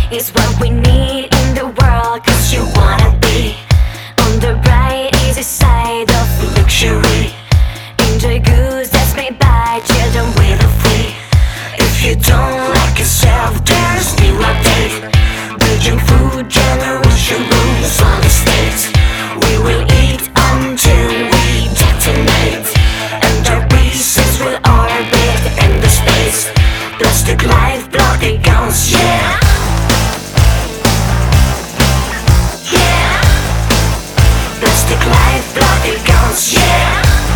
is what we need in the world, 'cause you wanna be on the bright, easy side of luxury. Enjoy goods that's made by children with a free. If you don't like yourself, there's new update. Beijing food generation rules on the state. We will eat until we detonate, and our pieces will orbit in the space. Plastic life, bloody guns, yeah. Yeah. Plastic life, bloody guns, yeah.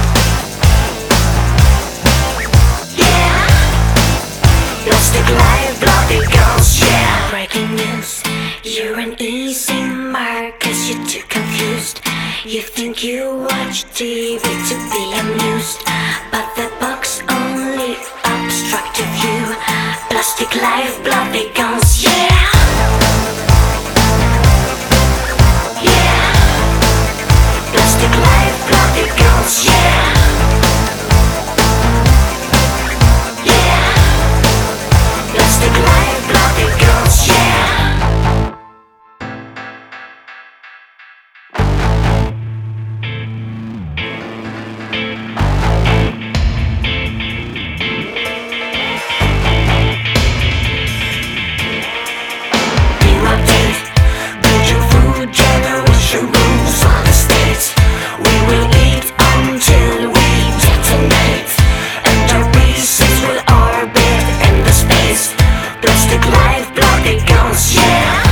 Yeah. Plastic life, bloody guns, yeah. Breaking news, you're an easy mark, 'cause you're too confused. You think you watch TV to be amused, but the box only obstruct your view. Plastic life, bloody guns, yeah. Yeah. Plastic life, bloody guns, yeah. Yeah. Plastic life, bloody guns, yeah. Generation rules on the state. We will eat until we detonate, and our pieces will orbit in the space. Plastic life, bloody guns, yeah.